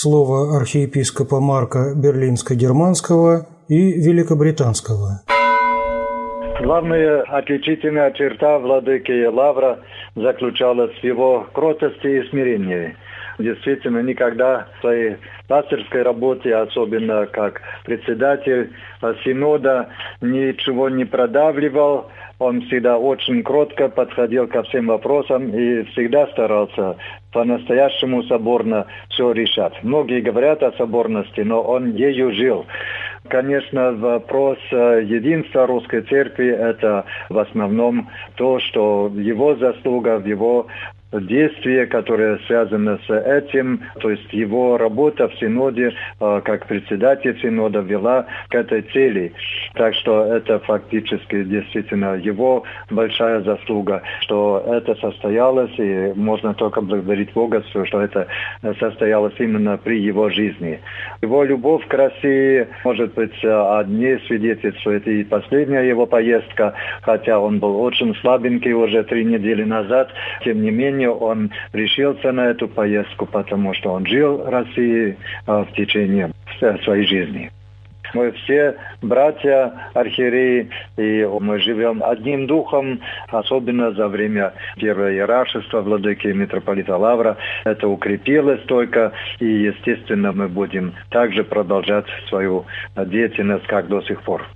Слово архиепископа Марка Берлинско-Германского и Великобританского. Главная отличительная черта владыки Лавра заключалась в его кротости и смирении. Действительно, никогда в своей пастырской работе, особенно как председатель синода, ничего не продавливал. Он всегда очень кротко подходил ко всем вопросам и всегда старался по-настоящему соборно все решать. Многие говорят о соборности, но он ею жил. Конечно, вопрос единства русской церкви – это в основном то, что его заслуга в его действие, которое связано с этим, то есть его работа в Синоде, как председатель Синода, вела к этой цели. Так что это фактически действительно его большая заслуга, что это состоялось, и можно только благодарить Бога, что это состоялось именно при его жизни. Его любовь к России, может быть, одни свидетельствует и последняя его поездка, хотя он был очень слабенький уже 3 недели назад, тем не менее, он решился на эту поездку, потому что он жил в России в течение своей жизни. Мы все братья архиереи, и мы живем одним духом, особенно за время первого иераршества владыки митрополита Лавра. Это укрепилось только, и, естественно, мы будем также продолжать свою деятельность, как до сих пор.